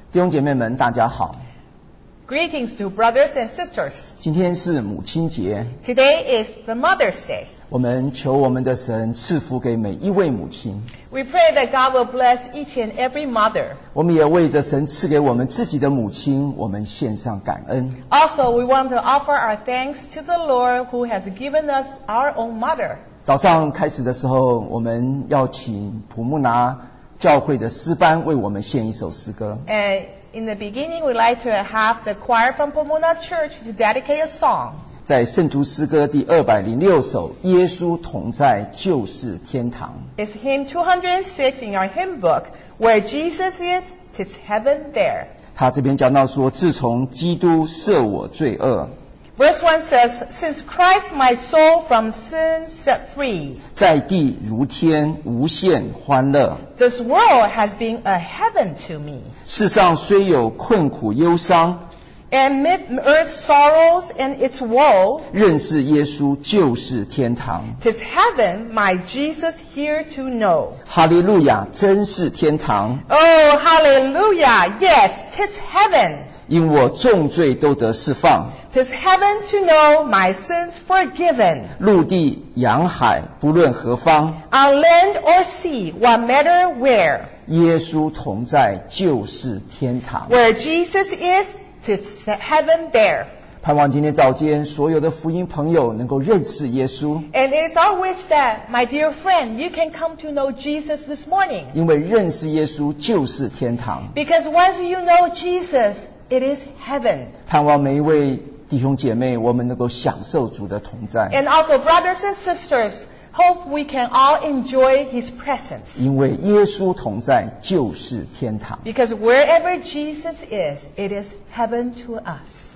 弟兄姐妹们，大家好。 Greetings to brothers and sisters. 今天是母亲节。 Today is the Mother's Day. 我们求我们的神赐福给每一位母亲。 We pray that God will bless each and every mother. 我们也为着神赐给我们自己的母亲，我们献上感恩。 Also, we want to offer our thanks to the Lord who has given us our own mother. 早上开始的时候，我们要请普木拿教会的诗班为我们献一首诗歌。 And in the beginning, we'd like to have the choir from Pomona Church to dedicate a song. 在圣徒诗歌第206首，耶稣同在就是天堂。 It's hymn 206 in our hymn book, Where Jesus is, 'tis heaven there. 他这边讲到说，自从基督赦我罪恶。 Verse 1 says, Since Christ my soul from sin set free, 在地如天无限欢乐。 this world has been a heaven to me. 世上虽有困苦忧伤， Amid earth's sorrows and its woe, 认识耶稣就是天堂。 'tis heaven my Jesus here to know. 哈利路亚，真是天堂。 Oh, hallelujah, yes, 'tis heaven. 因我重罪都得释放， 'Tis heaven to know my sins forgiven. 陆地洋海不论何方， On land or sea, what matter where. 耶稣同在就是天堂。 Where Jesus is, 'tis heaven there. 盼望今天早间所有的福音朋友能够认识耶稣， And it is our wish that, my dear friend, you can come to know Jesus this morning. 因为认识耶稣就是天堂。 Because once you know Jesus, it is heaven. 盼望每一位弟兄姐妹，我们能够享受主的同在， And also, brothers and sisters, hope we can all enjoy His presence. 因为耶稣同在就是天堂。 Because wherever Jesus is, it is heaven to us.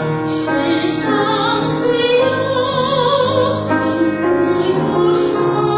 Thank you.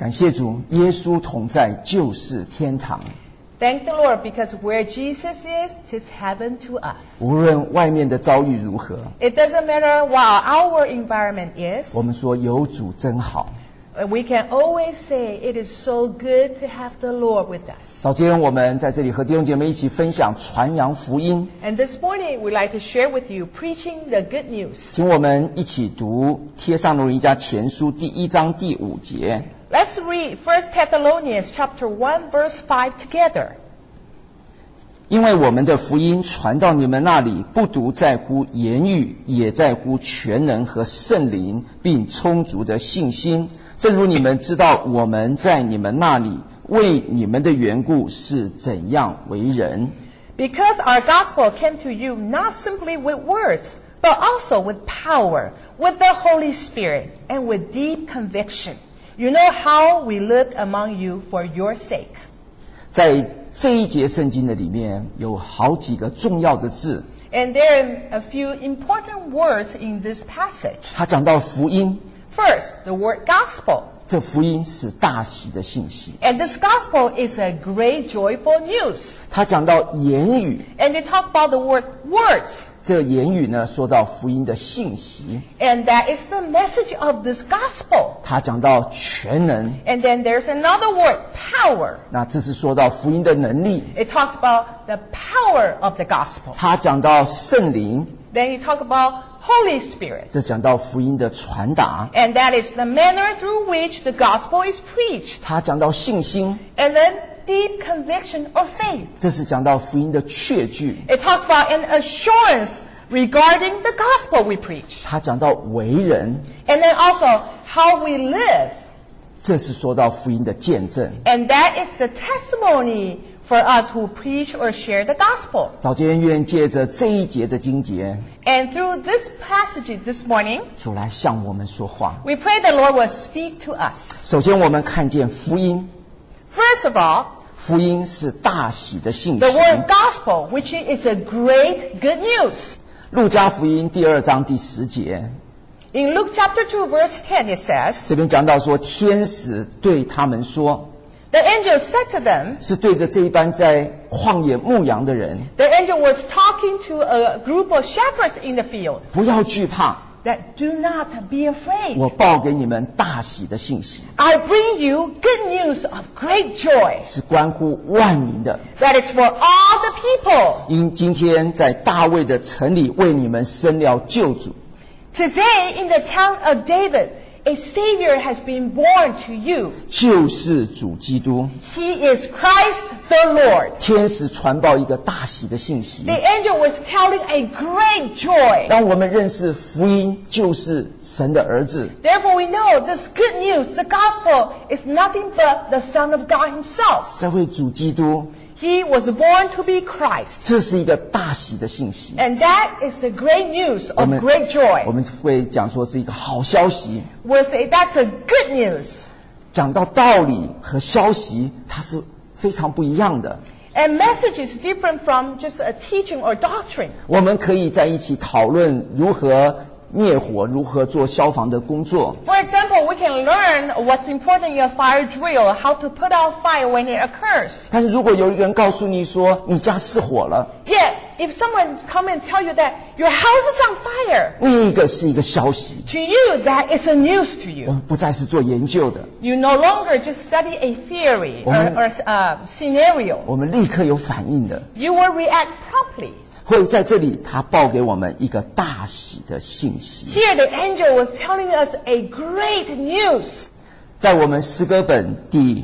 感谢主，耶稣同在就是天堂。 Thank the Lord, because where Jesus is, 'tis heaven to us. 无论外面的遭遇如何， It doesn't matter what our environment is. 我们说有主真好。 We can always say it is so good to have the Lord with us. 早间我们在这里和弟兄姐妹一起分享传扬福音， And this morning, we'd like to share with you preaching the good news. 请我们一起读帖撒罗尼迦前书第1章第5节。 Let's read 1 Thessalonians chapter 1, verse 5 together. 因为我们的福音传到你们那里，不独在乎言语，也在乎全能和圣灵，并充足的信心。正如你们知道，我们在你们那里为你们的缘故是怎样为人。 Because our gospel came to you not simply with words, but also with power, with the Holy Spirit, and with deep conviction. You know how we lived among you for your sake. 在这一节圣经的里面有好几个重要的字， And there are a few important words in this passage. 他讲到福音， First, the word gospel. 这福音是大喜的信息。 And this gospel is a great joyful news. 他讲到言语， And they talk about the word words. 这言语呢说到福音的信息。 And that is the message of this gospel. 他讲到全能， And then there's another word, power. 那这是说到福音的能力。 It talks about the power of the gospel. 他讲到圣灵， Then you talk about Holy Spirit. 这讲到福音的传达。 And that is the manner through which the gospel is preached. 他讲到信心， And then deep conviction or faith. 这是讲到福音的确据。 It talks about an assurance regarding the gospel we preach. 他讲到为人， And then also how we live. 这是说到福音的见证。 And that is the testimony for us who preach or share the gospel. 早间愿借着这一节的经节， And through this passage this morning, 主来向我们说话。 we pray the Lord will speak to us. 首先我们看见福音， First of all, 福音是大喜的信息 the。word gospel, which is a great good news. 路加福音第2章第10节， In Luke chapter 2 verse 10 it says, 这边讲到说，天使对他们说， the angel said to them, 是对着这一班在旷野牧羊的人， the angel was talking to a group of shepherds in the field, 不要惧怕， that do not be afraid. 我报给你们大喜的信息， I bring you good news of great joy, 是关乎万民的。 that is for all the people. 因今天在大卫的城里为你们生了救主， Today in the town of David, a Savior has been born to you. 就是主基督。 He is Christ the Lord. 天使传报一个大喜的信息 The，angel was telling a great joy. 让我们认识福音就是神的儿子。 Therefore we know this good news, the gospel, is nothing but the Son of God himself. 这位主基督， He was born to be Christ. 这是一个大喜的信息。 And that is the great news 我 of 们 great 我 joy. 们会讲说是一个好消息。 We'll say that's a good news. 讲到道理和消息，它是非常不一样的。 And message is different from just a teaching or doctrine. 我们可以在一起讨论如何灭火，如何做消防的工作。 For example, we can learn what's important in a fire drill, how to put out fire when it occurs. 但是如果有一个人告诉你说你家失火了， Yet, if someone come and tell you that your house is on fire, 另一个是一个消息， to you that is a news to 我 you. 们不再是做研究的， You no longer just study a theory or scenario. 我们立刻有反应的。 You will react promptly. 会在这里，他报给我们一个大喜的信息。 Here the angel was telling us a great news. 在我们诗歌本第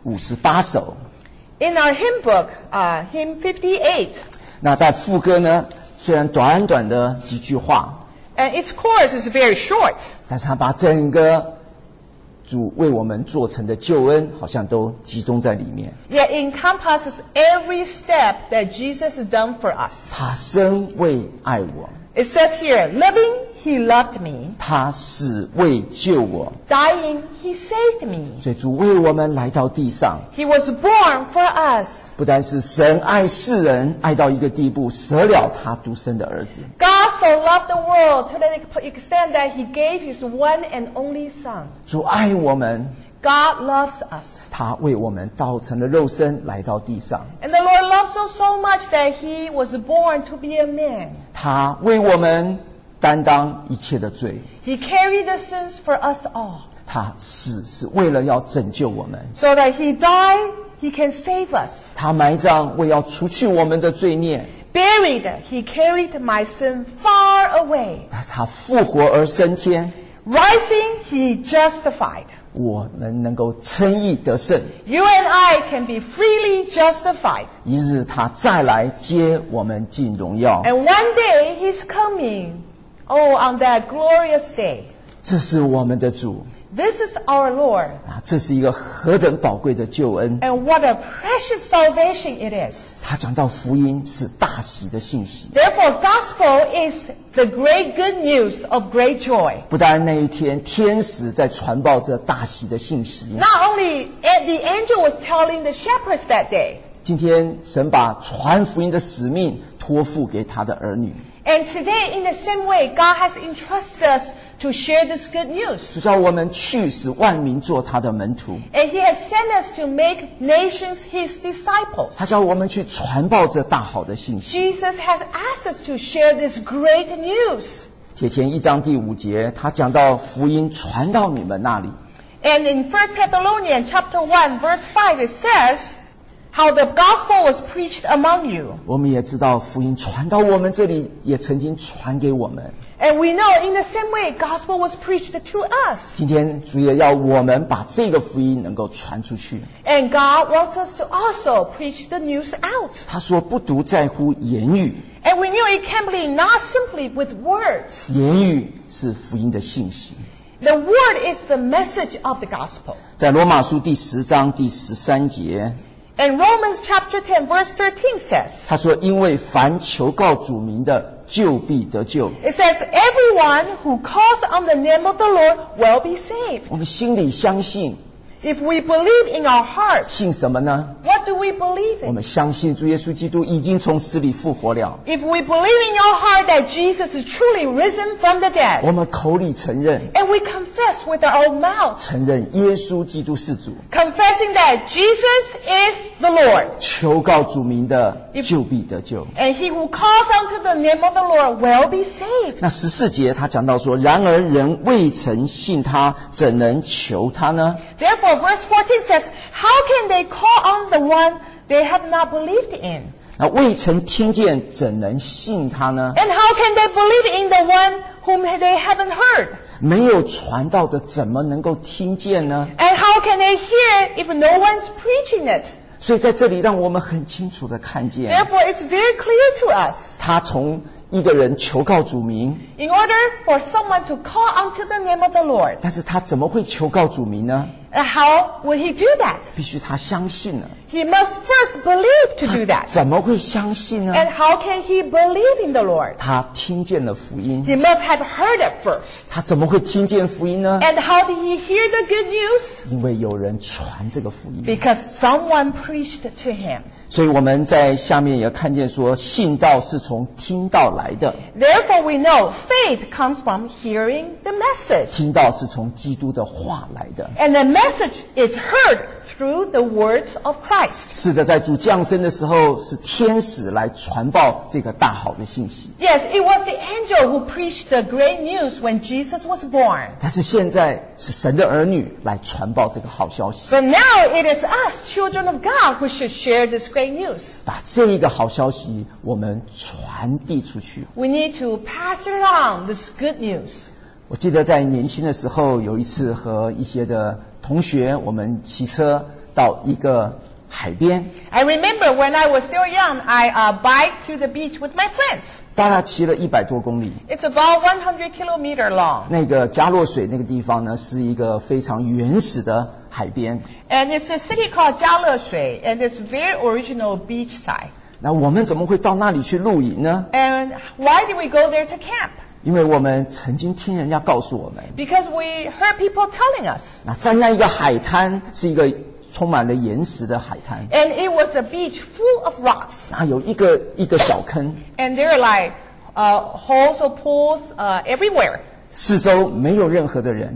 58首， In our hymn book, hymn 58, 那在副歌呢，虽然短短的几句话， and its chorus is very short. 但是他把整个主为我们做成的救恩，好像都集中在里面。 Yet it encompasses every step that Jesus has done for us. 他生为爱我， It says here, living, he loved me. 他死为救我， Dying, he saved me. 所以主为我们来到地上， He was born for us. 不但是神爱世人，爱到一个地步，舍了他独生的儿子。 God so loved the world to the extent that he gave his one and only son. 主爱我们， God loves us. 他为我们道成了肉身来到地上， And the Lord loves us so much that He was born to be a man. 他为我们担当一切的罪， He carried the sins for us all. 他死是为了要拯救我们， So that He died, He can save us. 他埋葬为要除去我们的罪孽， Buried, He carried my sin far away. 但是他复活而升天， Rising, He justified. 我们能够称义得胜， You and I can be freely justified. 一日他再来接我们进荣耀， And one day He's coming. Oh, on that glorious day. 这是我们的主 This is our Lord. 啊，这是一个何等宝贵的救恩。 And what a precious salvation it is. 他讲到福音是大喜的信息， Therefore, gospel is the great good news of great joy. 不但那一天天使在传报这大喜的信息， Not only the angel was telling the shepherds that day, 今天神把传福音的使命托付给他的儿女， and today in the same way, God has entrusted us to share this good news. 是叫我们去使万民做他的门徒， And He has sent us to make nations His disciples. 他叫我们去传报这大好的信息。 Jesus has asked us to share this great news. 帖前1章第5节，他讲到福音传到你们那里， And in 1 Thessalonians chapter 1 verse 5 it says, how the gospel was preached among you. 我们也知道福音传到我们这里，也曾经传给我们。 And we know in the same way gospel was preached to us. 今天主也要我们把这个福音能够传出去。 And God wants us to also preach the news out. 他说不独在乎言语， And we knew it can be not simply with words. 言语是福音的信息。 The word is the message of the gospel. 在罗马书第10章第13节， And Romans chapter 10 verse 13 says, 他说因为凡求告主名的，就必得救。 it says, everyone who calls on the name of the Lord will be saved. 我们心里相信， If we believe in our hearts, 信什么呢？ what do we believe 我 in? 们相信主耶稣基督已经从死里复活了， If we believe in our heart that Jesus is truly risen from the 我 dead, 们口里承认， and we confess with our own mouth, 承认耶稣基督是主， confessing that Jesus is the Lord, 求告主名的，就必得救。 and he who calls unto the name of the Lord will be saved. 那14节他讲到说，然而人未曾信他，怎能求他呢？ Therefore, verse 14 says, how can they call on the one they have not believed in? 那未曾听见，怎能信他呢？ And how can they believe in the one whom they haven't heard? 没有传道的，怎么能够听见呢？ And how can they hear if no one's preaching it? 所以在这里让我们很清楚的看见， Therefore, it's very clear to us. 他从一个人求告主名， In order for someone to call unto the name of the Lord, 但是他怎么会求告主名呢？ how would he do that? 必须他相信了。 He must first believe to do 他 that. 怎么会相信呢？ And how can he believe in the Lord? 他听见了福音。 He must have heard it first. 他怎么会听见福音呢？ And how did he hear the good news? 因为有人传这个福音。 Because someone preached to him. 所以我们在下面也看见说，信道是从听道来的， Therefore, we know faith comes from hearing the message. 听道是从基督的话来的。 And the message is heard through the words of Christ. 是的，在主降生的时候，是天使来传报这个大好的信息。 Yes, it was the angel who preached the great news when Jesus was born. 但是现在是神的儿女来传报这个好消息， But now it is us, children of God, who should share this great news. 把这一个好消息我们传递出去。 We need to pass around this good news. 我记得在年轻的时候，有一次和一些的同学，我们骑车到一个海边， I remember when I was still young, I biked to the beach with my friends. 大概骑了100多公里。 It's about 100 kilometers long. 那个加洛水那个地方呢，是一个非常原始的海边。 And it's a city called Jialeshui, and it's very original beachside. 那我们怎么会到那里去露营呢？ And why did we go there to camp? 因为我们曾经听人家告诉我们， Because we heard people telling us. 那在那一个海滩是一个充满了岩石的海滩， And it was a beach full of rocks. 那有一个小坑， And there are like holes or pools everywhere. 四周没有任何的人，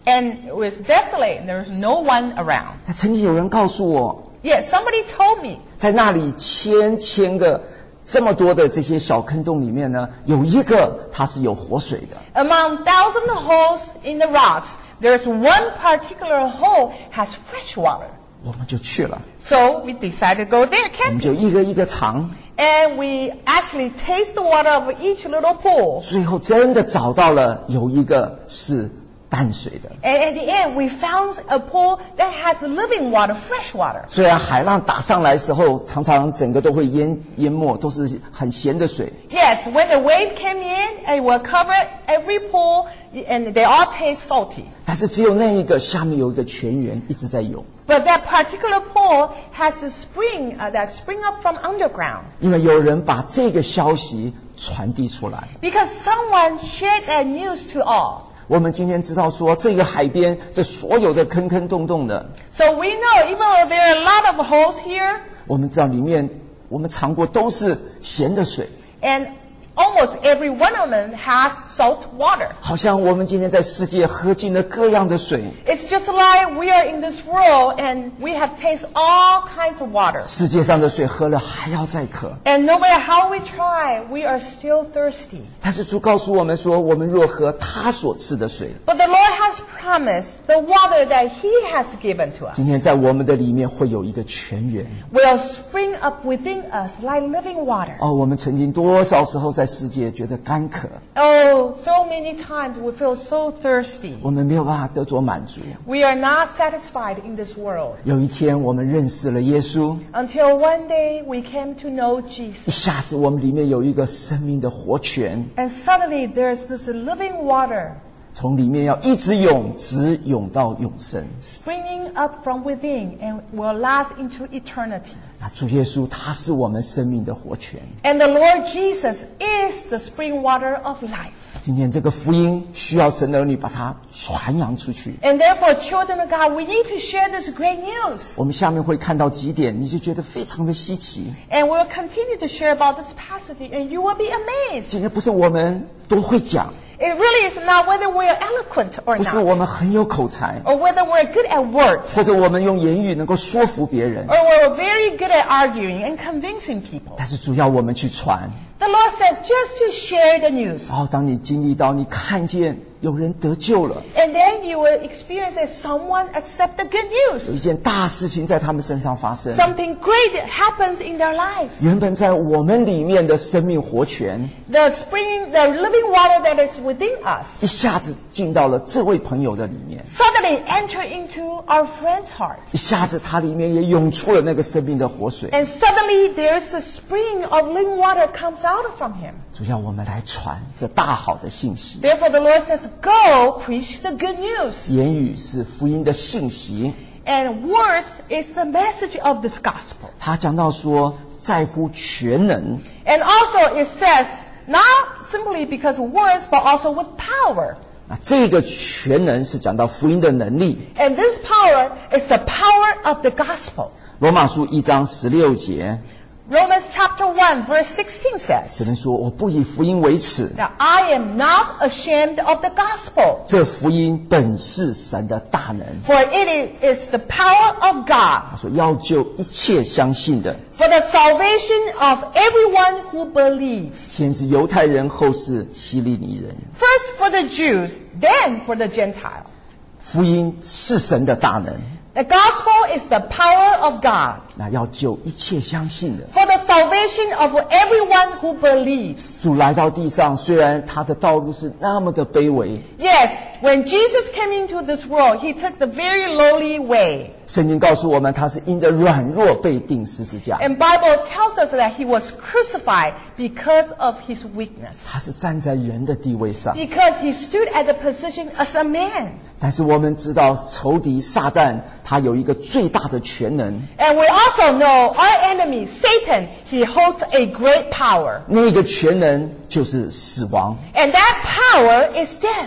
And it was desolate, and there was no one around. 但曾经有人告诉我， Yes, somebody told me 在那里千个这么多的这些小坑洞里面呢，有一个它是有活水的。 among 1,000 holes in the rocks, there's one particular hole has fresh water. 我们就去了， So we decided to go there 我们 camping. 就一个一个尝， And we actually taste the water of each little pool. 最后真的找到了有一个是淡水的。 And at the end, we found a pool that has living water, fresh water. 虽然海浪打上来的时候，常常整个都会淹没，都是很咸的水。 Yes, when the wave came in, it will cover every pool, and they all taste salty. 但是只有那一个下面有一个泉源一直在涌， But that particular pool has a spring that spring up from underground. 因为有人把这个消息传递出来。 Because someone shared that news to all. 我们今天知道说，这个海边这所有的坑坑洞洞的， So we know, even though there are a lot of holes here, 我们知道里面我们尝过都是咸的水， and almost every one of them has salt water. 好像我们今天在世界喝尽了各样的水， It's just like we are in this world and we have tasted all kinds of water. 世界上的水喝了还要再渴。 And no matter how we try, we are still thirsty. 但是主告诉我们说，我们若喝他所赐的水， But the Lord has promised the water that He has given to us 今天在我们的里面会有一个泉源。 will spring up within us like living water. 哦，我们曾经多少时候在世界觉得干渴， Oh, so many times we feel so thirsty. 我们没有办法得着满足。 We are not satisfied in this world. 有一天我们认识了耶稣， Until one day we came to know 一 Jesus. 下子我们里面有一个生命的活泉， And suddenly there's this living water 从里面要一直涌，直涌到永生。 springing up from within and will last into eternity. 那主耶稣他是我们生命的活泉。 And the Lord Jesus is the spring water of life. 今天这个福音需要神的儿女把它传扬出去。 And therefore, children of God, we need to share this great news. 我们下面会看到几点，你就觉得非常的稀奇。 And we'll continue to share about this passage, and you will be amazed. 今天不是我们都会讲， It really is not whether we're eloquent or 不是我 not, 们很有口才， or whether we're good at words, 或者我们用言语能够说服别人， or we're very good at arguing and convincing people. 但是主要我们去传。 The Lord says just to share the news. 然后当你经历到，你看见有人得救了， And then you will experience that someone accept the good 有一 news. 件大事情在他们身上发生。 Something great happens in their life. 原本在我们里面的生命活泉， The living water that is within us 一下子进到了这位朋友的里面， suddenly enter into our friend's heart. 一下子他里面也涌出了那个生命的活水。 And suddenly there's a spring of living water comes out from him. 主要我们来传这大好的信息。 Therefore the Lord says, go preach the good news. 言语是福音的信息。 And words is the message of this gospel. 他讲到说，在乎全能， And also it says, not simply because of words, but also with power. 那这个全能是讲到福音的能力。 And this power is the power of the gospel. 罗马书1章16节， Romans chapter 1 verse 16 这 says, 边说：“我不以福音为耻， Now I am not ashamed of the gospel, 这福音本是神的大能。 for it is the power of ” God 他说：“要救一切相信的， for the salvation of everyone who believes. 先是犹太人，后是希利尼人。 First for the Jews, then for the Gentile. 福音是神的大能， The gospel is the power of God 那要救一切相信的。 for the salvation of everyone who believes. 主来到地上，虽然他的道路是那么的卑微， Yes, when Jesus came into this world, he took the very lowly way. 圣经告诉我们，他是因着软弱被钉十字架， And Bible tells us that he was crucified because of his weakness. 他是站在人的地位上。 Because he stood at the position as a man. 但是我们知道，仇敌撒旦他有一个最大的权能， And we also know our enemy, Satan, he holds a great power. 那个权能就是死亡。 And that power is death.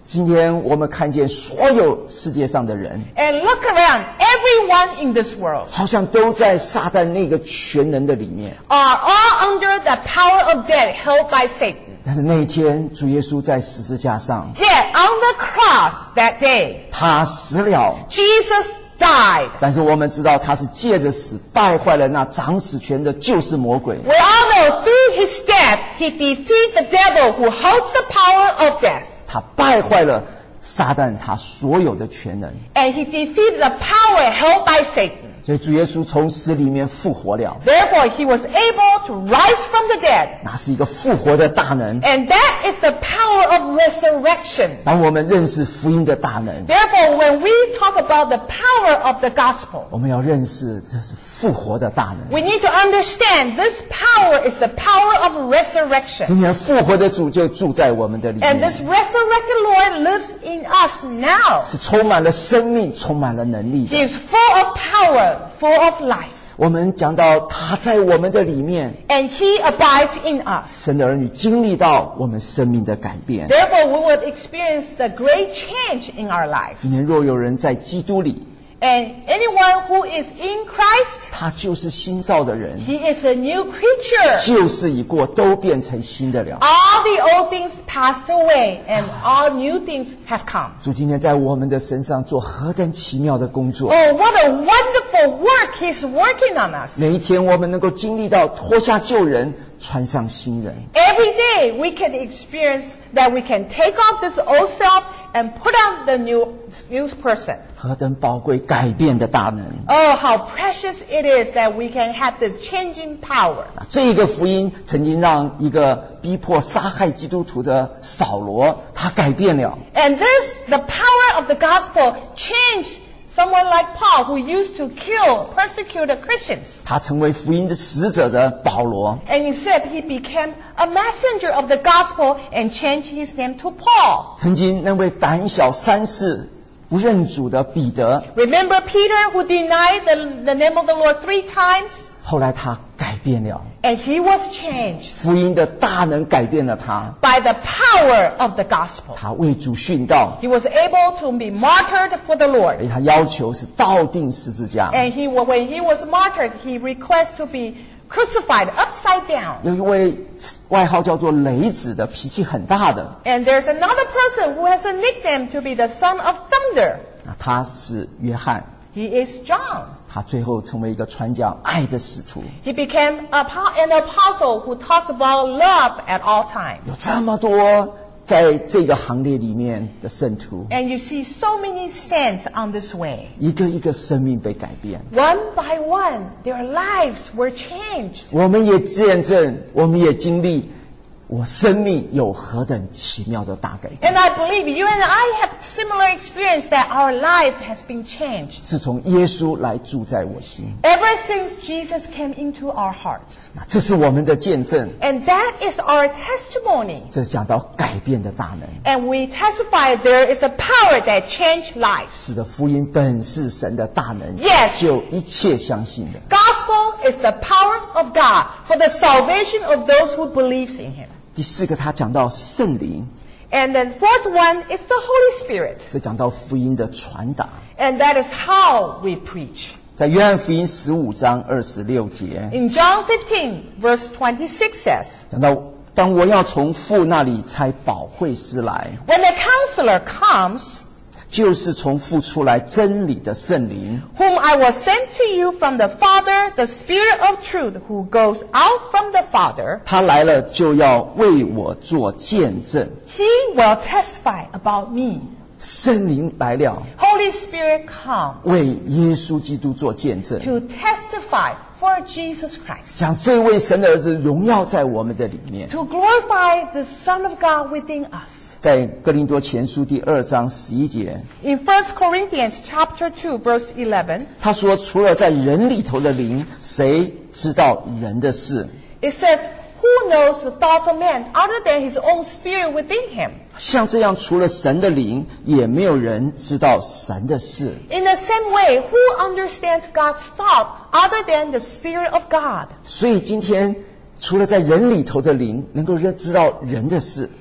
今天我们看见所有世界上的人， And look around, everyone in this world 好像都在撒旦那个全能的里面。 are all under the power of death held by Satan. 但是那一天，主耶稣在十字架上， Yet on the cross that day, 他死了。 Jesus died. 但是我们知道，他是借着死败坏了那掌死权的就是魔鬼。 We all know through his death, he defeated the devil who holds the power of death. 他败坏了撒旦他所有的权能。 And he defeated the power held by Satan. 所以主耶稣从死里面复活了， Therefore, he was able to rise from the dead. 那是一个复活的大能。 And that is the power of resurrection. 当我们认识福音的大能， Therefore, when we talk about the power of the gospel, 我们要认识这是复活的大能。 we need to understand this power is the power of resurrection. 今天复活的主就住在我们的里 And 面， this resurrected Lord lives in us now. 是充满了生命，充满了能力的。 He is full of power, full of life. 我们讲到他在我们的里面， And he abides in us. 神的儿女经历到我们生命的改变。 Therefore, we would experience the great change in our lives. 今天若有人在基督里， And anyone who is in Christ, 他就是新造的人， he is a new creature. 旧事已过，都变成新的了。 All the old things passed away, and all new things have come. 主今天在我们的身上做何等奇妙的工作！ Oh, what a wonderful work he's working on us. 每一天我们能够经历到脱下旧人，穿上新人。 Every day we can experience that we can take off this old self and put on the new person. 何等宝贵改变的大能！ Oh, how precious it is that we can have this changing power. 这个福音曾经让一个逼迫杀害基督徒的扫罗，他改变了。 And the power of the gospel changed someone like Paul who used to persecute Christians. 他成为福音的使者的保罗， And instead he became a messenger of the gospel and changed his name to Paul. 曾经那位胆小3次不认主的彼得， Remember Peter who denied the name of the Lord 3 times? 后来他改变了， And he was changed 福音的大能改变了他， by the power of the gospel. 他为主殉道， He was able to be martyred for the 而 Lord. 且他要求是倒钉十字架。 And when he was martyred, he requests to be crucified upside down. 有一位外号叫做雷子的，脾气很大的， And there's another person who has a nickname to be the son of thunder. 他是约翰， He is John. 他最后成为一个传讲爱的使徒。 He became an apostle who talks about love at all times. 有这么多在这个行列里面的圣徒， And you see so many saints on this way. 一个一个生命被改变。 One by one, their lives were changed. 我们也见证，我们也经历，我生命有何等奇妙的大改变。 And I believe you and I have similar experience that our life has been changed. 自从耶稣来住在我心， Ever since Jesus came into our hearts. 那这是我们的见证， And that is our testimony. 这讲到改变的大能。 And we testify there is a power that changed lives. 是的，福音本是神的大能， Yes. 就一切相信的。 Gospel is the power of God for the salvation of those who believe in Him. 第4个，他讲到圣灵， And then fourth one is the Holy Spirit. 这讲到福音的传达。 And that is how we preach. 在约翰福音15章26节 In John 15 verse 26 says, 讲到，当我要从父那里差保惠师来， When the counselor comes, 就是从父出来真理的圣灵， whom I will send to you from the Father, the Spirit of truth, who goes out from the Father, 他来了就要为我做见证。 He will testify about me. 圣灵来了， Holy Spirit comes 为耶稣基督做见证， to testify for Jesus Christ, 讲这位神的儿子荣耀在我们的里面。 to glorify the Son of God within us. 在哥林多前书第2章11节， In 1 Corinthians chapter 2 verse 11, 他说，除了在人里头的灵，谁知道人的事？ it says, Who knows the thoughts of man other than his own spirit within him? 像这样，除了神的灵，也没有人知道神的事。 In the same way, who understands God's thought other than the Spirit of God? 所以今天，除了在人里头的灵能够知道人的事，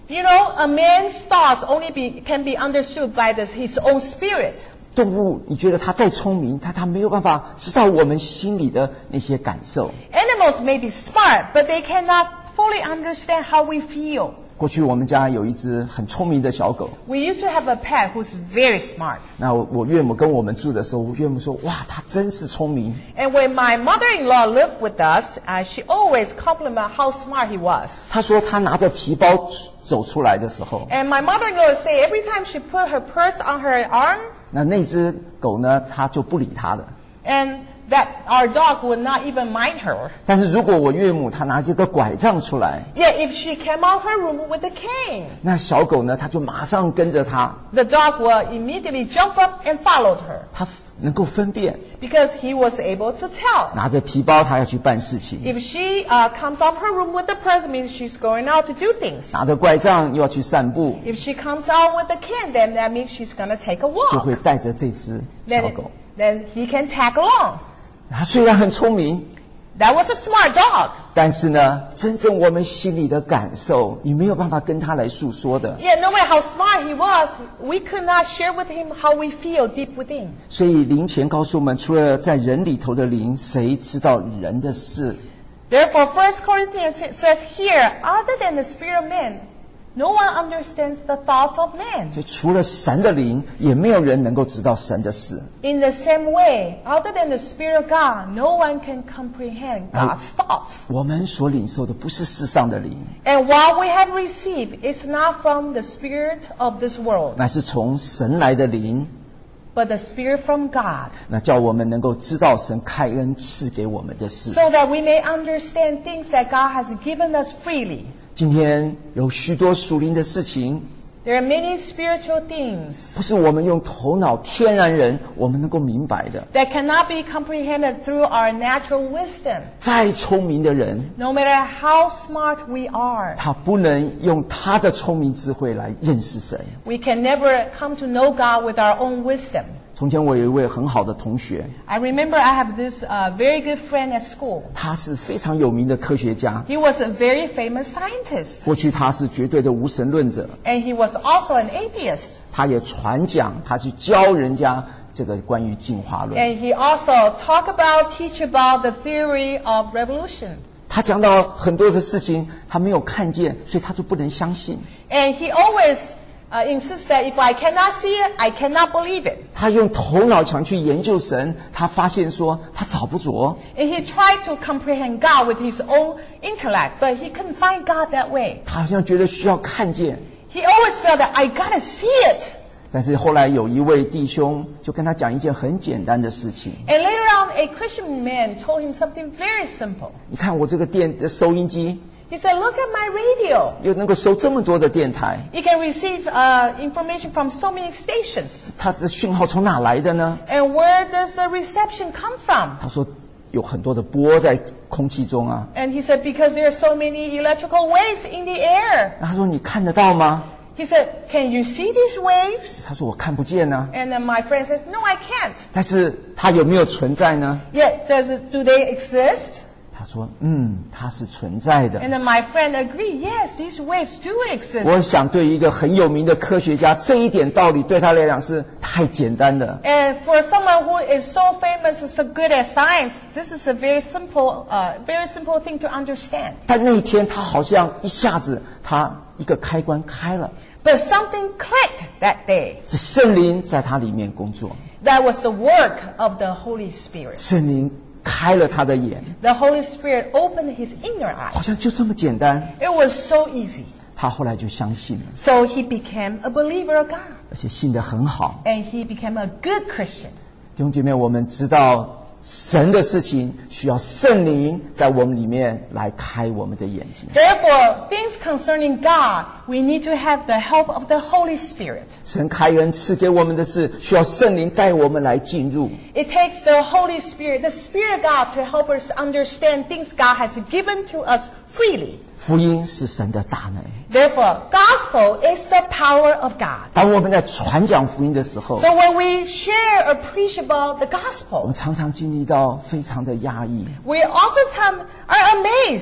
You know, a man's thoughts can be understood by his own spirit. 动物，你觉得它再聪明，它没有办法知道我们心里的那些感受。 Animals may be smart, but they cannot fully understand how we feel. 过去我们家有一只很聪明的小狗。 We used to have a pet who's very smart. 那我岳母跟我们住的时候，我岳母说：“哇，它真是聪明。” And when my mother-in-law lived with us, she always complimented how smart he was. 她说她拿着皮包走出来的时候， And my mother-in-law would say every time she put her purse on her arm, 那只狗呢，它就不理它的。 and that our dog would not even mind her. 但是如果我岳母她拿这个拐杖出来， Yet if she came out her room with a cane, 那小狗呢，它就马上跟着她， the dog would immediately jump up and followed her 它能够分辨， because he was able to tell. 拿着皮包它要去办事情， If she comes out her room with the purse, it means she's going out to do things. 拿着拐杖又要去散步， If she comes out with a cane, then that means she's going to take a 就 walk. 会带着这只小狗。 Then he can tag along. 它虽然很聪明， That was a smart dog. 但是呢，真正我们心里的感受，你没有办法跟他来诉说的。 Yeah, no matter how smart he was, we could not share with him how we feel deep within. 所以灵前告诉我们，除了在人里头的灵，谁知道人的事？ Therefore, 1 Corinthians says here, other than the spirit of man, no one understands the thoughts of man. 所以除了神的灵，也没有人能够知道神的事。 In the same way, other than the spirit of God, no one can comprehend God's thoughts. 我们所领受的不是世上的灵， And what we have received is not from the spirit of this world, 乃是从神来的灵， but the spirit from God, 那叫我们能够知道神开恩赐给我们的事。 so that we may understand things that God has given us freely. 今天有许多属灵的事情， There are many spiritual things 不是我们用头脑天然人我们能够明白的。 that cannot be comprehended through our natural wisdom. 再聪明的人， No matter how smart we are, 他不能用他的聪明智慧来认识神。 we can never come to know God with our own wisdom. 从前我有一位很好的同学， I remember I have this very good friend at school. 他是非常有名的科学家， He was a very famous scientist, 过去他是绝对的无神论者， and he was also an atheist. 他也传讲，他去教人家这个关于进化论。 And he also teach about the theory of revolution. 他讲到很多的事情，他没有看见，所以他就不能相信。 And he always insists that if I cannot see it, I cannot believe it. 他用头脑想去研究神，他发现说他找不着。 And he tried to comprehend God with his own intellect, but he couldn't find God that way. 他好像觉得需要看见， He always felt that I gotta see it. 但是后来有一位弟兄就跟他讲一件很简单的事情。 And later on, a Christian man told him something very simple. 你看我这个电的收音机， He said, look at my radio. 又能够收这么多的电台， You can receive information from so many stations. 它的讯号从哪来的呢？ And where does the reception come from? 他说有很多的波在空气中啊。 And he said, because there are so many electrical waves in the air. 那他说你看得到吗？ He said, can you see these waves? 他说我看不见啊。 And then my friend says, no, I can't. 但是它有没有存在呢？ Yet, do they exist? 他说它是存在的。 And then my friend agreed, yes, these waves do 我 exist. 想对一个很有名的科学家，这一点道理对他来讲是太简单的。 And for someone who is so famous, so good at science, this is a very simple thing to understand. 但那一天他好像一下子他一个开关开了， But something clicked that day. 是圣灵在他里面工作， That was the work of the Holy Spirit. 圣灵开了他的眼， The Holy Spirit opened his inner 好 eye. 像就这么简单。 It was so easy. 他后来就相信了， So he became a believer of God. 而且信得很好。 And he became a good Christian. 弟兄姐妹，我们知道神的事情需要圣灵在我们里面来开我们的眼睛。 Therefore, things concerning God, we need to have the help of the Holy Spirit. 神开恩赐给我们的事，需要圣灵带我们来进入。 It takes the Holy Spirit, the Spirit of God, to help us understand things God has given to us freely. 福音是神的大能。 Therefore, gospel is the power of God. 当我们在传讲福音的时候， So when we share or preach about the 我们 gospel, 常常经历到非常的压抑， we oftentimes are amazed.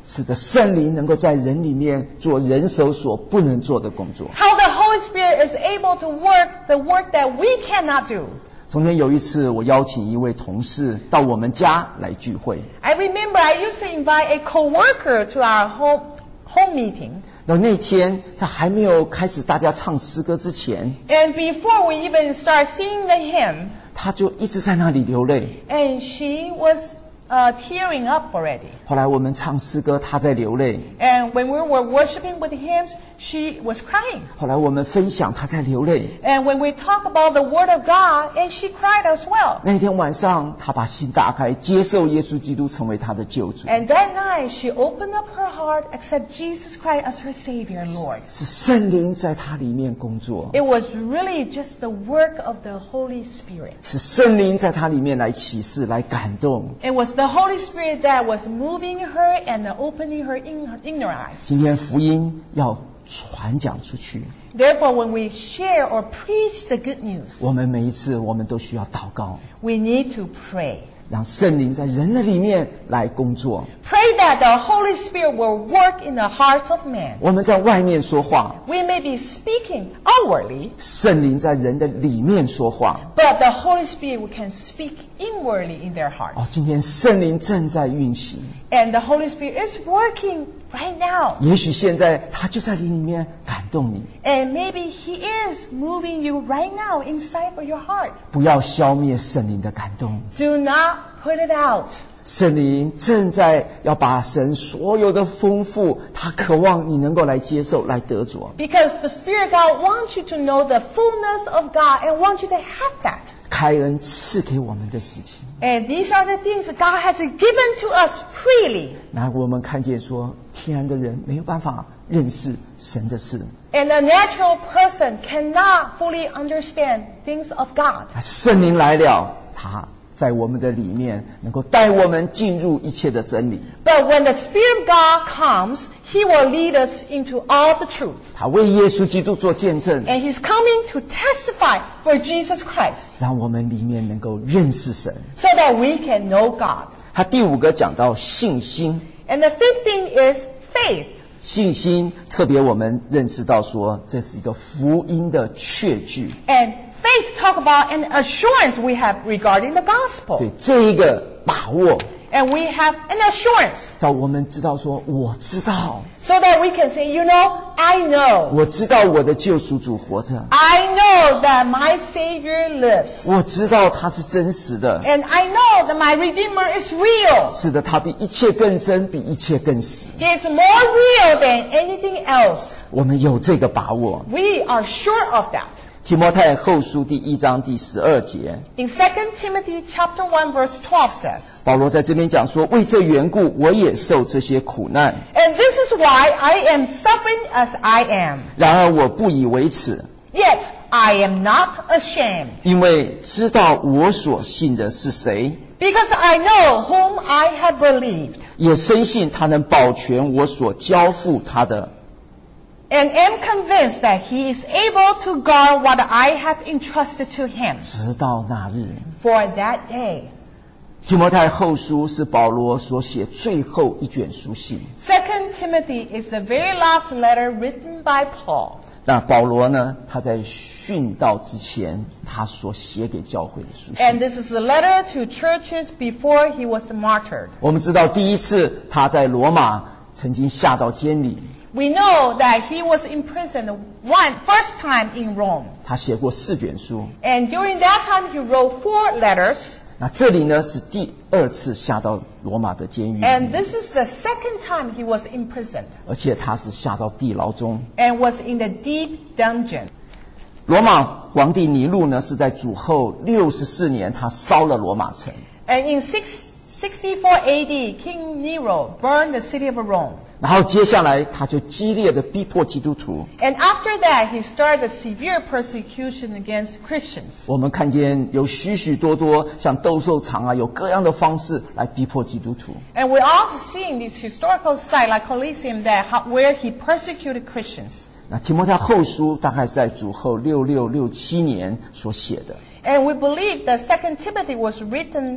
使得圣灵能够在人里面做人手所不能做的工作。 How the Holy Spirit is able to work the work that we cannot do. 从前有一次，我邀请一位同事到我们家来聚会。 I remember I used to invite a coworker to our home meeting. 那天在还没有开始大家唱诗歌之前， And before we even start singing the hymn, 他就一直在那里流泪。 and she was tearing up already. 后来我们唱诗歌，他在流泪。 And when we were worshiping with the hymns, she was crying. 后来我们分享，他在流泪。 And when we talk about the Word of God, and she cried as well. 那天晚上，他把心打开，接受耶稣基督成为他的救主。 And that night, she opened up her heart, accept Jesus Christ as her Savior and Lord. 是圣灵在他里面工作， It was really just the work of the Holy Spirit. 是圣灵在他里面来启示、来感动。 It was the Holy Spirit that was moving her and opening her inner eyes. 今天福音要传讲出去， Therefore, when we share or preach the good news, 我们每一次我们都需要祷告， we need to pray. 让圣灵在人的里面来工作。 Pray that the Holy Spirit will work in the hearts of men. 我们在外面说话， We may be speaking outwardly, 圣灵在人的里面说话。 but the Holy Spirit can speak inwardly in their hearts. 今天圣灵正在运行， And the Holy Spirit is working right now. 也许现在他就在你里面感动你。 And maybe He is moving you right now inside of your heart. 不要消灭圣灵的感动， Do not put it out. 圣灵正在要把神所有的丰富，他渴望你能够来接受、来得着。 Because the Spirit God wants you to know the fullness of God and wants you to have that. 开恩赐给我们的事情， And these are the things that God has given to us freely. 那我们看见说，天然的人没有办法认识神的事， And a natural person cannot fully understand things of God. 圣灵来了，他在我们的里面能够带我们进入一切的真理。 But when the Spirit of God comes, He will lead us into all the truth. 他为耶稣基督做见证， And He's coming to testify for Jesus Christ 让我们里面能够认识神。 so that we can know God. 他第5个讲到信心， And the fifth thing is faith. 信心特别我们认识到说，这是一个福音的确据。 And faith talk about an assurance we have regarding the gospel. 对这一个把握， And we have an assurance 让我们知道说，我知道， so that we can say, you know, I know. 我知道我的救赎主活着， I know that my Savior lives. 我知道他是真实的， And I know that my Redeemer is real. 是的，他比一切更真，比一切更实。 He is more real than anything else. 我们有这个把握。 We are sure of that. 提摩太后书第1章第12节， In 2 Timothy chapter 1 verse 12 says, 保罗在这边讲说，为这缘故，我也受这些苦难， And this is why I am suffering as I am. 然而我不以为耻， Yet I am not ashamed, 因为知道我所信的是谁， because I know whom I have believed, 也深信他能保全我所交付他的。 and am convinced that He is able to guard what I have entrusted to Him 直到那日。 for that day. 提摩太后书是保罗所写最后一卷书信。 2 Timothy is the very last letter written by Paul. 那保罗呢，他在殉道之前，他所写给教会的书 And 信。 this is a letter to churches before he was martyred. 我们知道第一次他在罗马曾经下到监里， We know that he was imprisoned first time in Rome. 他写过4卷书。 And during that time he wrote 4 letters. 那这里呢是第2次下到罗马的监狱里 And 面， this is the second time he was imprisoned 而且他是下到地牢中。 and was in the deep dungeon. 罗马皇帝尼禄呢是在主后64年，他烧了罗马城。 And in 64 AD, King Nero burned the city of Rome. 然后接下来他就激烈的逼迫基督徒。 And after that, he started a severe persecution against Christians. 我们看见有许许多多像斗兽场啊，有各样的方式来逼迫基督徒。 And we're also seeing this historical site like Colosseum where he persecuted Christians. 那提摩太后书大概是在主后66、67年所写的。 And we believe that 2 Timothy was written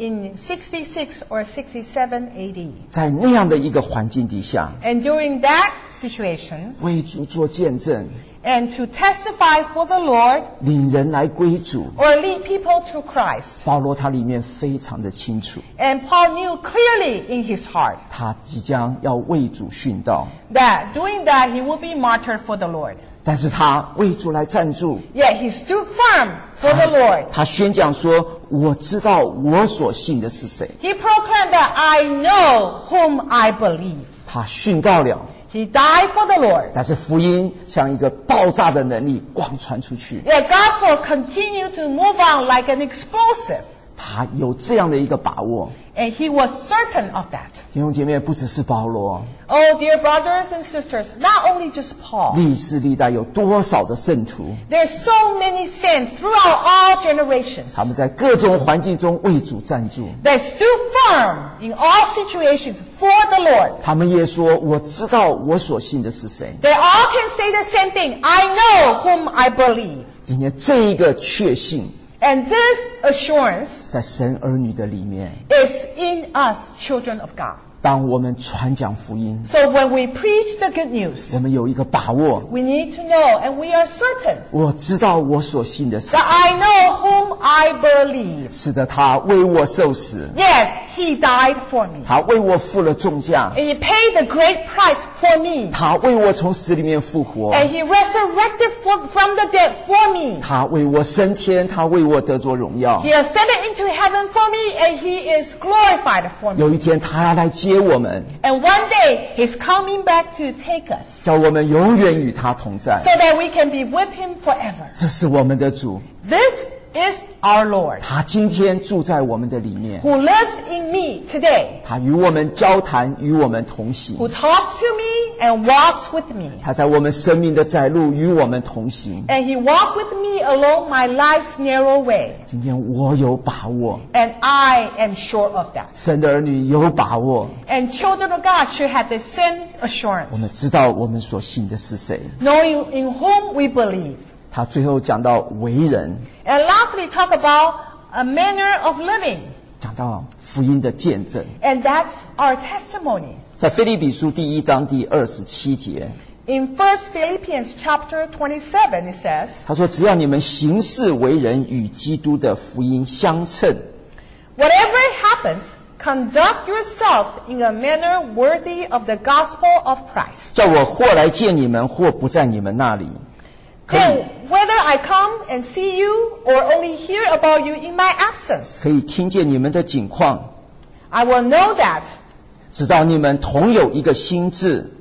in 66 or 67 AD. 在那样的一个环境底下， And during that situation, 为主做见证， and to testify for the Lord 领人来归主。 or lead people to Christ. 保罗他里面非常的清楚， And Paul knew clearly in his heart 他即将要为主殉道， that doing that he will be martyred for the Lord. 但是他为主来站住， Yet he stood firm for the Lord. 他宣讲说：“我知道我所信的是谁。 He proclaimed that I know whom I believe. ” 他殉道了， He died for the Lord. 但是福音像一个爆炸的能力广传出去。 Yet gospel continued to move on like an explosive. 他有这样的一个把握。 And he was certain of that. 弟兄姐妹，不只是保罗， Oh, dear brothers and sisters, not only just Paul. 历世历代有多少的圣徒， There's so many saints throughout all generations 他们在各种环境中为主站住。 that stood firm in all situations for the Lord. 他们也说：“我知道我所信的是谁。 They all can say the same thing. I know whom I believe. ” 今天这一个确信， And this assurance 在神儿女的里面， is in us, children of God. 当我们传讲福音， So when we preach the good news, 我们有一个把握， we need to know and we are certain 我知道我所信的是 that 谁。 I know whom I believe. 是的，他为我受死， Yes, he died for me. 他为我付了重价， And he paid the great price for me. 他为我从死里面复活， And he resurrected from the dead for me. 他为我升天，他为我得着荣耀 He。ascended into heaven for me and he is glorified for me. 有一天他要来接我们， And one day he's coming back to take us 叫我们永远与他同在 so。that we can be with him forever. 这是我们的主， This is our Lord 他今天住在我们的里面， who lives in me today, 他与我们交谈，与我们同 who 行， talks to me and walks with me. 他在我们生命的窄路与我们同行。 And he walked with me along my life's narrow way. 今天我有把握， And I am sure of that. 神的儿女有把握， And children of God should have the same 我 assurance, 们知道我们所信的是谁。 knowing in whom we believe. 他最后讲到为人， And lastly, talk about a manner of living. 讲到福音的见证。 And that's our testimony. 在腓立比书第1章第27节， In 1 Philippians chapter 27, it says, 他说：“只要你们行事为人与基督的福音相称， whatever happens, conduct yourselves in a manner worthy of the gospel of Christ. 叫我或来见你们，或不在你们那里。” 可以 Then, whether I come and see you or only hear about you in my absence, 可以听见你们的景况， I will know that 知道你们同有一个心志，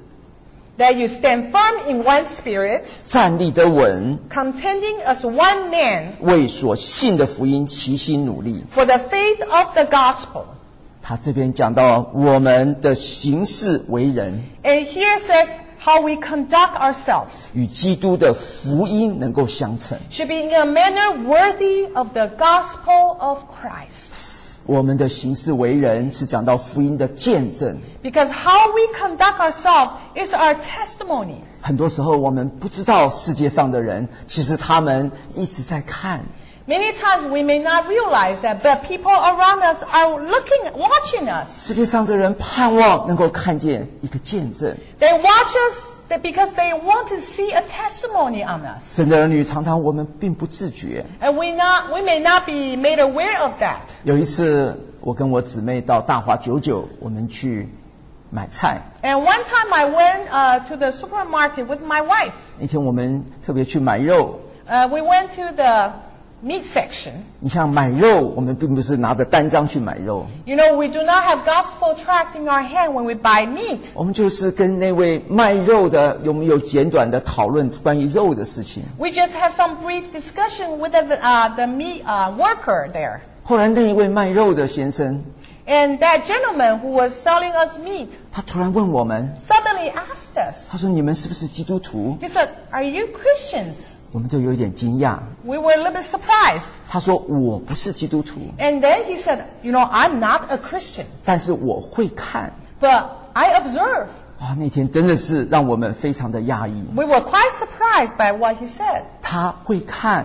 you stand firm in one spirit, 站立得稳， contending as one man 为所信的福音齐心努力。 for the faith of the gospel. 他这边讲到我们的行事为人 And here says how we conduct ourselves 与基督的福音能够相称。 should be in a manner worthy of the gospel of Christ. 我们的行事为人是讲到福音的见证。 Because how we conduct ourselves is our testimony. 很多时候我们不知道世界上的人，其实他们一直在看。 Many times we may not realize that, but people around us are watching us. 世界上的人盼望能够看见一个见证。 They watch us because they want to see a testimony on us. 神的儿女常常我们并不自觉。 And we may not be made aware of that. 有一次，我跟我姊妹到大华99，我们去买菜。 And one time I went to the supermarket with my wife. 那天我们特别去买肉。 We went to the meat section. 你像买肉，我们并不是拿着单张去买肉， You know, we do not have gospel tracts in our hand when we buy meat. 我们就是跟那位卖肉的有没有简短的讨论关于肉的事情。 We just have some brief discussion with the meat worker there. 后来那一位卖肉的先生， And that gentleman who was selling us meat 他突然问我们， suddenly asked us, 他说：“你们是不是基督徒 he said, are you Christians?？” 我们都有一点惊讶。 We were a little bit surprised. 他说：“我不是基督徒， And then he said, you know, I'm not a Christian, 但是我会看。 but I observe. ” 那天真的是让我们非常的讶异。 We were quite surprised by what he said. 他会看，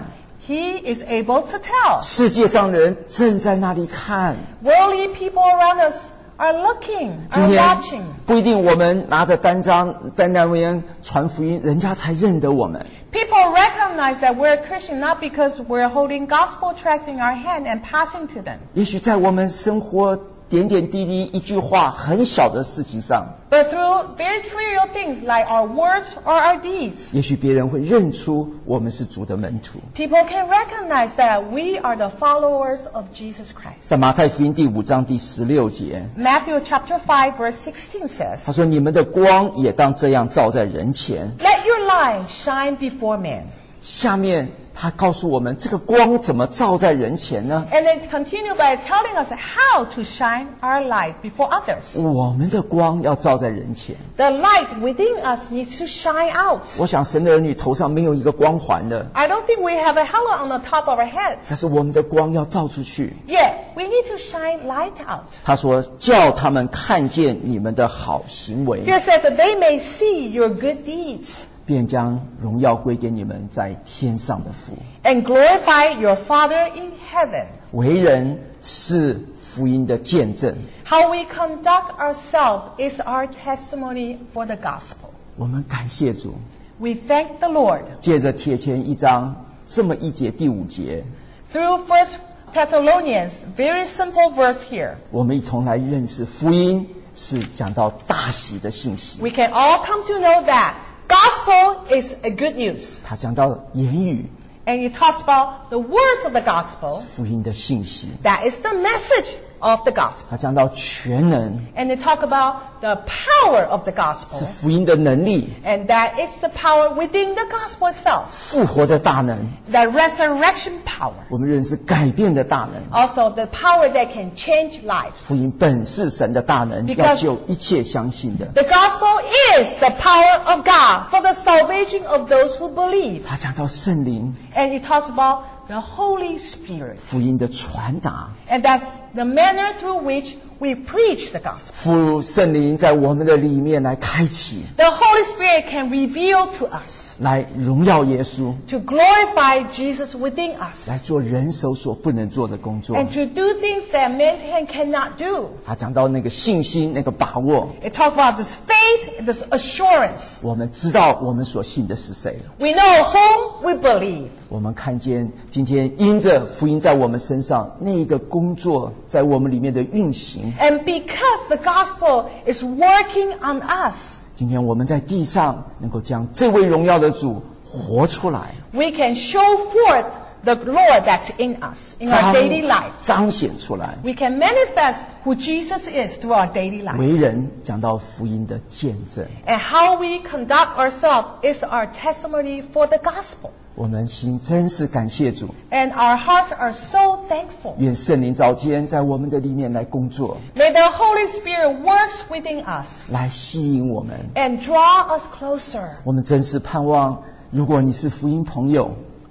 He is able to tell. 世界上人正在那里看。 Worldly people around us are looking, 今 are 天 watching. 不一定我们拿着单张在那边传福音，人家才认得我们。 People recognize that we're a Christian not because we're holding gospel tracts in our hand and passing to them, 也许在我们生活点点滴滴一句话很小的事情上， but through very trivial things like our words or our deeds, 也许别人会认出我们是主的门徒。 people can recognize that we are the followers of Jesus Christ. 在马太福音第5章第16节， Matthew chapter 5 verse 16 says, 他说：“你们的光也当这样照在人前。” Let your light shine before men. 下面他告诉我们，这个光怎么照在人前呢？ And then continue by telling us how to shine our light before others. 我们的光要照在人前。 The light within us needs to shine out. 我想神的儿女头上没有一个光环的， I don't think we have a halo on the top of our heads. 但是我们的光要照出去。 Yet, we need to shine light out. 他说：“叫他们看见你们的好行为， Here says that they may see your good deeds 便将荣耀归给你们在天上的父。” and glorify your Father in heaven. 为人是福音的见证。 How we conduct ourselves is our testimony for the gospel. 我们感谢主， We thank the Lord. 借着帖前1章这么一节第5节， Through 1 Thessalonians, very simple verse here. 我们一同来认识福音是讲到大喜的信息。 We can all come to know that gospel is a good news. 他讲到言语 And he talks about the words of the gospel. 福音的信息， That is the message of the gospel. 他讲到全能 And they talk about the power of the 是 gospel. 福音的能力， And that is the power within the gospel itself. 复活的大能。 The resurrection power. 我们认识改变的大能。 Also the power that can change 福 lives. 音本是神的大能， Because 要救一切相信的。 The gospel is the power of God for the salvation of those who believe. 他讲到圣灵 And he talks about the Holy Spirit. 福音的传达， And that's the manner through which we preach the gospel. 父圣灵在我们的里面来开启， The Holy Spirit can reveal to us, 来荣耀耶稣， to glorify Jesus within us, 来做人手所不能做的工作。 and to do things that man's hand cannot do. 他讲到那个信心，那个把握， It talks about this faith, this assurance. 我们知道我们所信的是谁， We know whom we believe. 我们看见今天因着福音在我们身上那一个工作在我们里面的运行， And because the gospel is working on us, 今天我们在地上能够将这位荣耀的主活出来， we can show forth the Lord that's in us, in our daily life. 彰显出来。 We can manifest who Jesus is through our daily life. 为人讲到福音的见证， And how we conduct ourselves is our testimony for the gospel. 我们心真是感谢主， And our hearts are so thankful. 愿圣灵早间在我们的里面来工作， May the Holy Spirit works within us 来吸引我们。 and draw us closer. 我们真是盼望，如果你是福音朋友，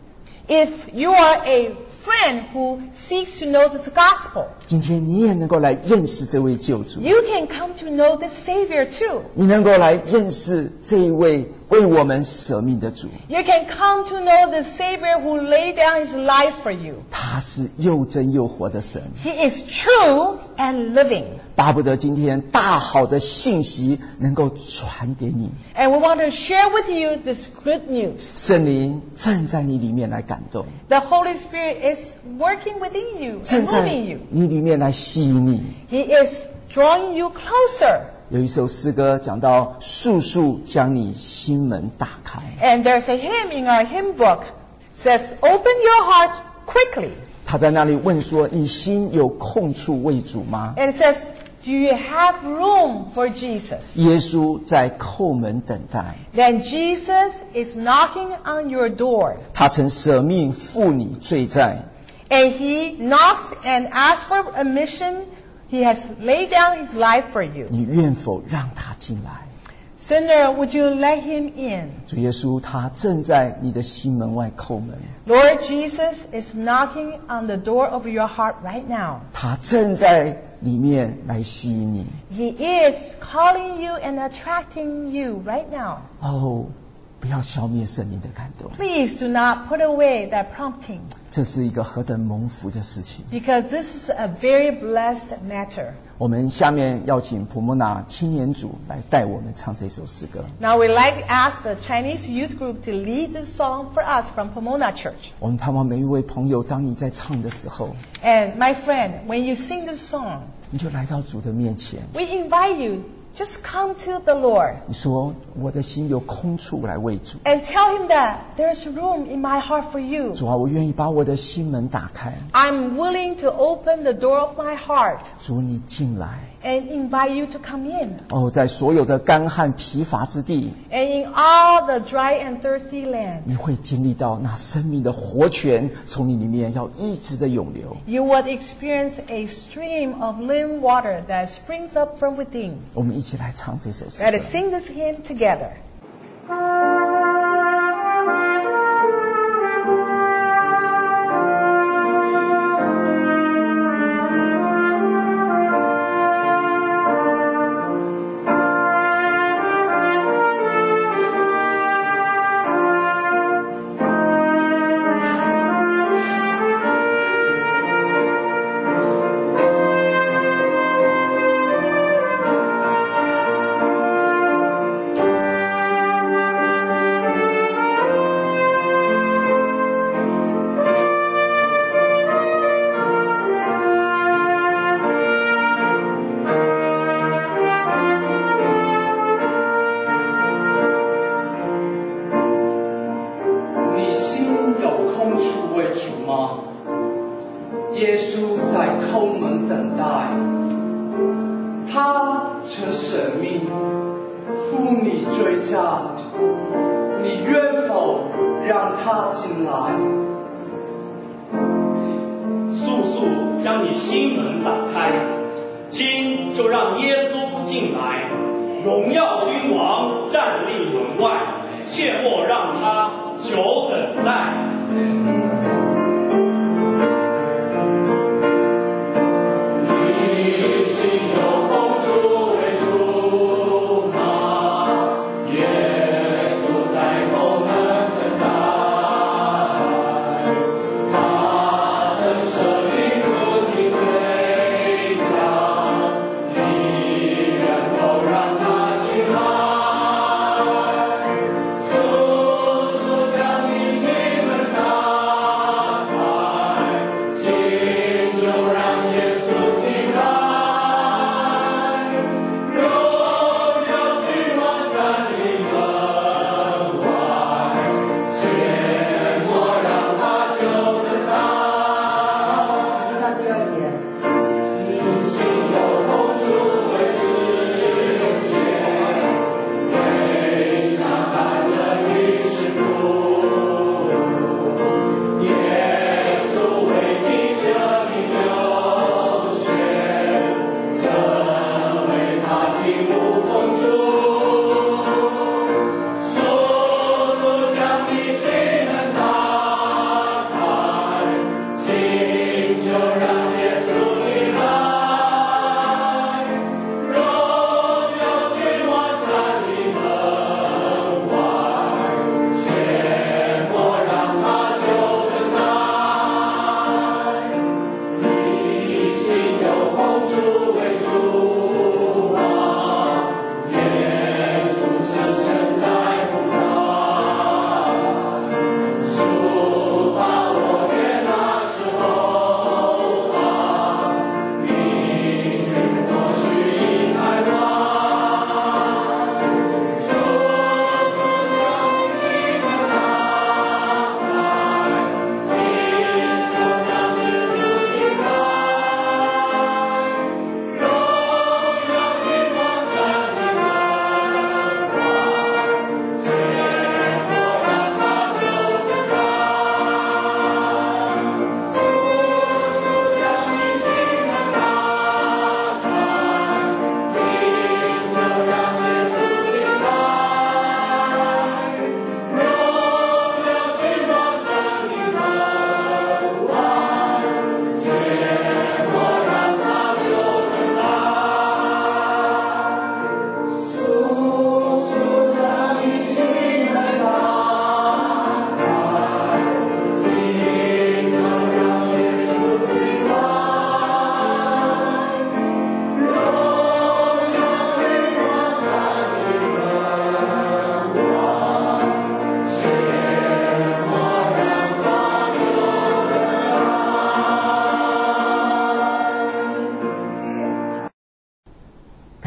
If you are a friend who seeks to know this gospel, 今天你也能够来认识这位救主， you can come to know the Savior too. 你能够来认识这一位为我们舍命的主， You can come to know the Savior who laid down his life for you. 他是又真又活的神， He is true and living. 巴不得今天大好的信息能够传给你， And we want to share with you this good news. 圣灵正在你里面来感动， The Holy Spirit is working within you 正 and 在 moving you. 你里面来吸引你。 He is drawing you closer. 有一首诗歌讲到速速将你心门打开， And there's a hymn in our hymn book says, open your heart quickly. 他在那里问说：你心有空处为主吗？ And it says, do you have room for Jesus? 耶稣在叩门等待， Then Jesus is knocking on your door. 他曾舍命负你罪债， And he knocks and asks for admission. He has laid down his life for you. 你愿否让他进来？ Sinner, would you let him in? 主耶稣他正在你的心门外叩门， Lord Jesus is knocking on the door of your heart right now. 他正在里面来吸引你。 He is calling you and attracting you right now. 哦， 不要消灭圣灵的感动。 Please do not put away that prompting, 这是一个何等蒙福的事情。 because this is a very blessed matter. 我们下面要请普莫纳青年组来带我们唱这首诗歌。 Now we'd like to ask the Chinese youth group to lead this song for us from Pomona Church. 我们盼望每一位朋友，当你在唱的时候， And my friend, when you sing this song, 你就来到主的面前， we invite you, just come to the Lord 你说我的心有空处来为主。 and tell Him that there's room in my heart for you. 主啊，我愿意把我的心门打开。 I'm willing to open the door of my heart 主，你进来。 and invite you to come in. 哦，在所有的干旱疲乏之地， And in all the dry and thirsty land, 你会经历到那生命的活泉从你里面要一直的涌流。 you would experience a stream of living water that springs up from within. 我们一起来唱这首诗 Let 歌 us sing this hymn together.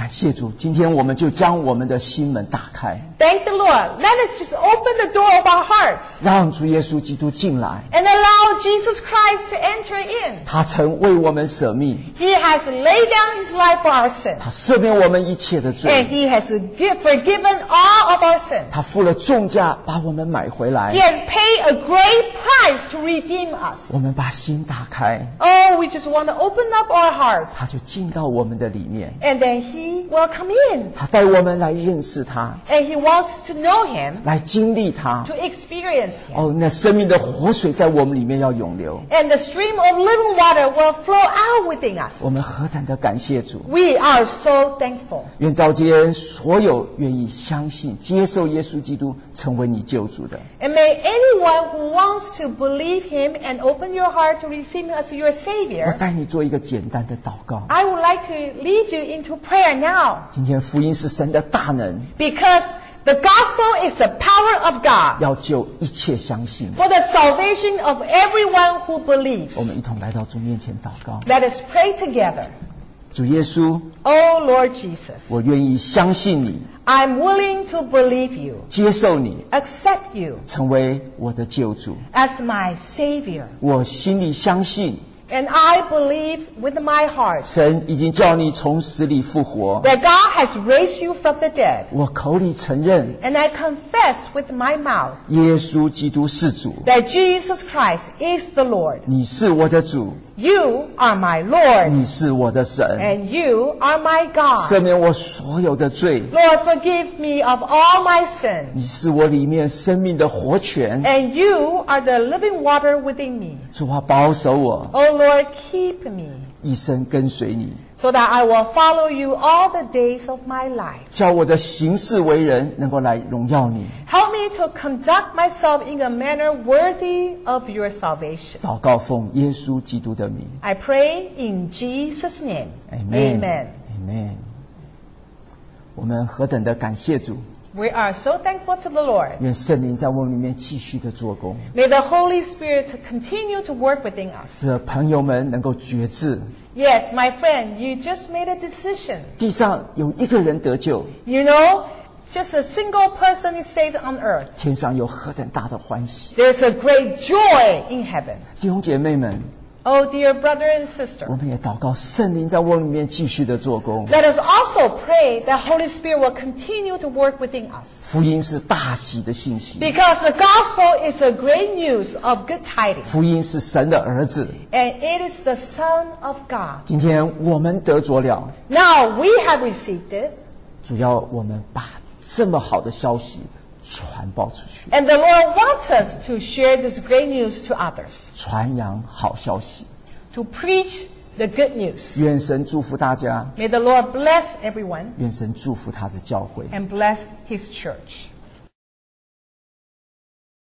感谢主，今天我们就将我们的心门打开， Thank the Lord. Let us just open the door of our hearts 让主耶稣基督进来。 and allow Jesus Christ to enter in. 他曾为我们舍命， He has laid down his life for our sins. 他赦免我们一切的 And 罪， he has forgiven all of our sins. 他付了重价把我们买回 He 来。 has paid a great price to redeem us. 我们把心打开， Oh, we just want to open up our hearts. 他就进到我们的里面， And then he will come in. 他带我们来认识他， And he wants to know him, 来经历他。 to experience him. 哦，那生命的活水在我们里面要涌流。 And the stream of living water will flow out within us. 我们何等的感谢主！ We are so thankful. 愿召间所有愿意相信、接受耶稣基督成为你救主的， And may anyone who wants to believe him and open your heart to receive him as your 我 Savior, 带你做一个简单的祷告。 I would like to lead you into prayer now. 今天福音是神的大能， Because the gospel is the power of God 要救一切相信。 for the salvation of everyone who 我 believes. 们一同来到主面前祷告。 Let us pray together. 主耶稣， Oh Lord Jesus, 我愿意相信你， I'm willing to believe you, 接受你， accept you 成为我的救主。 as my Savior. 我心里相信， And I believe with my heart 神已经叫你从死里复活。 that God has raised you from the dead. 我口里承认， And I confess with my mouth 耶稣基督是主， that Jesus Christ is the Lord. 你是我的主， You are my Lord, 你是我的神， and you are my God. 赦免我所有的罪。 Lord, forgive me of all my sins. 你是我里面生命的活泉， And you are the living water within me. 主啊，保守我， Oh Lord, keep me 一生跟随你， so that I will follow you all the days of my life. 叫我的行事为人能够来荣耀你。 Help me to conduct myself in a manner worthy of your salvation. 祷告奉耶稣基督的名 I pray in Jesus' name. ，Amen。 Amen. Amen。我们何等的感谢主， We are so thankful to the Lord. 愿圣灵在我们里面继续的做工， May the Holy Spirit continue to work within us. 使朋友们能够觉知， Yes, my friend, you just made a decision. 地上有一个人得救， You know, just a single person is saved on earth. 天上有何等大的欢喜。 There's a great joy in heaven. 弟兄姐妹们， Oh, dear brother and 我 sister, 们也祷告圣灵在我们里面继续的做工。 let us also pray that Holy Spirit will continue to work within us. 福音是大喜的信息， Because the gospel is a great news of good tidings. 福音是神的儿子。 And it is the Son of God. 今天我们得着了， Now we have received it. 主要我们把这么好的消息传报出去， And the Lord wants us to share this great news to others. 传扬好消息。 To preach the good news. 愿神祝福大家， May the Lord bless everyone 愿神祝福他的教会。 and bless His church.